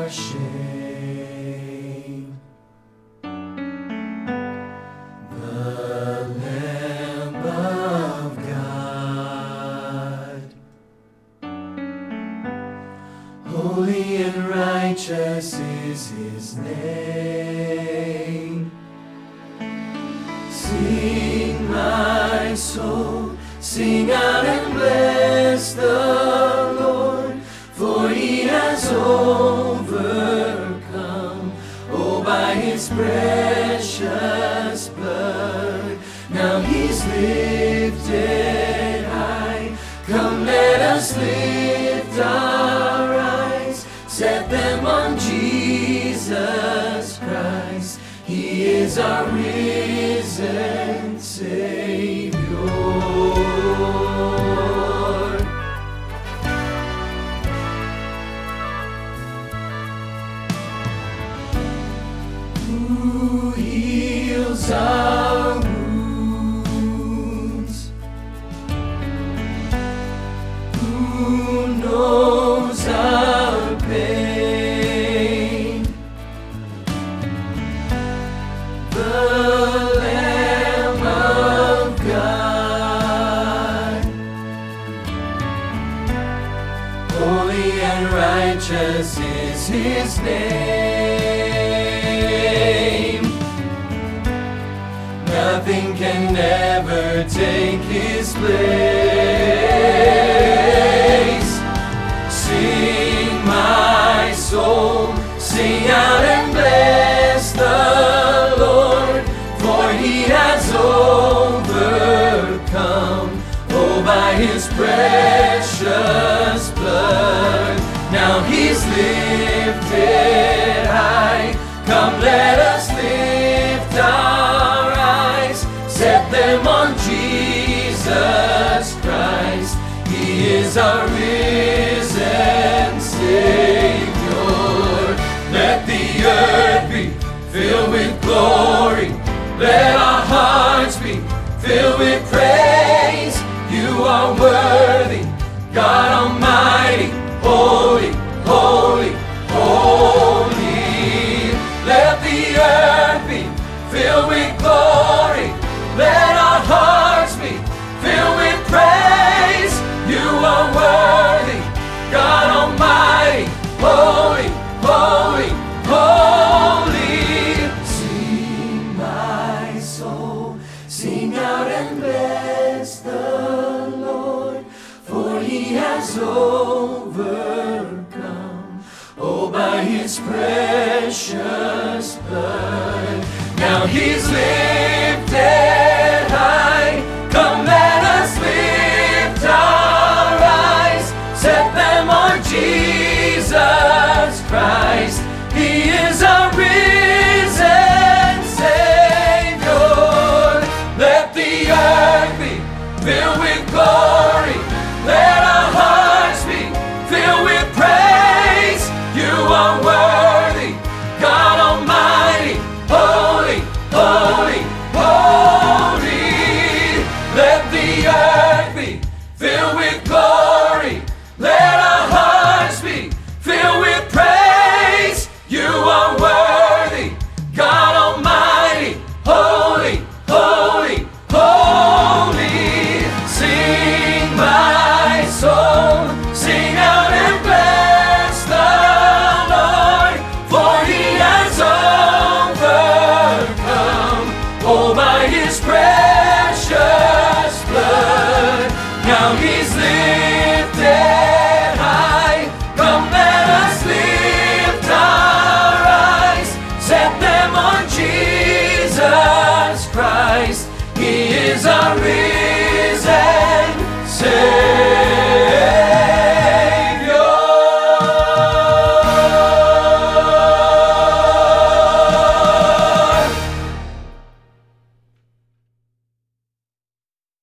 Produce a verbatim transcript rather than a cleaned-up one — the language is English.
our shame. The Lamb of God, holy and righteous is his name. Sing, my soul, sing out and bless the Lord, for he has overcome, oh, by his precious blood. Now he's lifted high. Come, let us lift our eyes, set them on Jesus Christ. He is our risen Savior. Who heals our wounds? Who knows our pain? The Lamb of God, holy and righteous is his name. Nothing can ever take his place. Sing, my soul, sing out and bless the Lord, for he has overcome, oh, by his precious blood. Now he's lifted high. Come, let us lift our eyes, set them on Jesus Christ. He is our risen Savior. Let the earth be filled with glory. Let our hearts be filled with praise. You are worthy, God Almighty, holy, holy, holy. Let the earth be filled with glory. Let our hearts be filled with praise. You are worthy, God Almighty, holy, holy, holy. Sing, my soul, sing out and bless the Lord, for he has overcome, oh, by his precious blood. Now he's living.